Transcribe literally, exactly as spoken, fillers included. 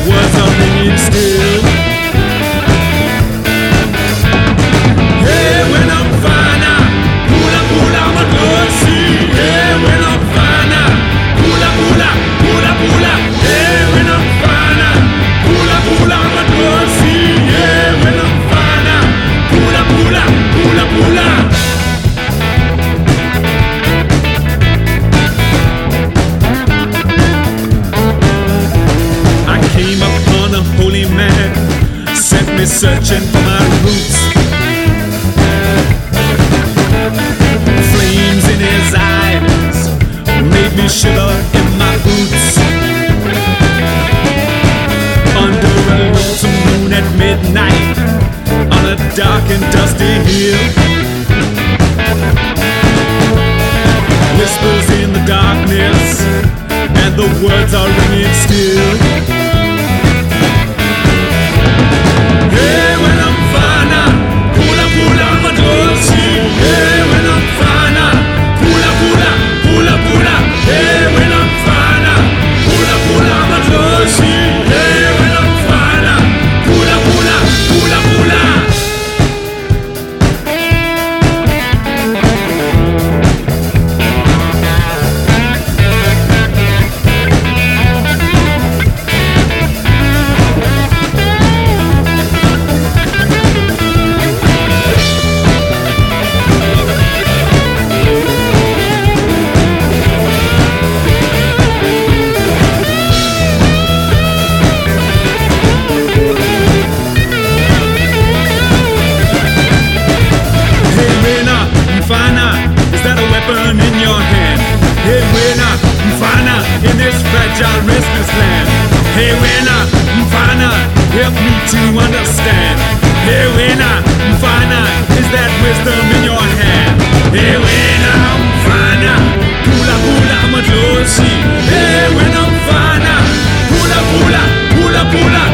words are ringing still. Hey, when I'm fana, pula pula madrosi. Hey, when I'm fana, pula pula, pula pula. Hey, when I'm fana, pula pula madrosi. Hey, when I'm fana, pula pula, pula pula. Came upon a holy man, sent me searching for my roots. Flames in his eyes made me shiver in my boots. Under a lonesome moon at midnight, on a dark and dusty hill, whispers in the darkness, and the words are ringing still. Hey, when I'm fana, pula pula madrosi. Hey, when I'm fana, pula pula, pula pula. Hey, when I'm fana, pula pula madrosi. Hey, when I'm fana, pula pula, pula pula. Is that a weapon in your hand? Hey, winner, Mfana, in this fragile, restless land. Hey, winner, Mfana, help me to understand. Hey, winner, Mfana, is that wisdom in your hand? Hey, winner, Mfana, pula pula madlosi. Hey, winner, Mfana, pula pula, pula pula.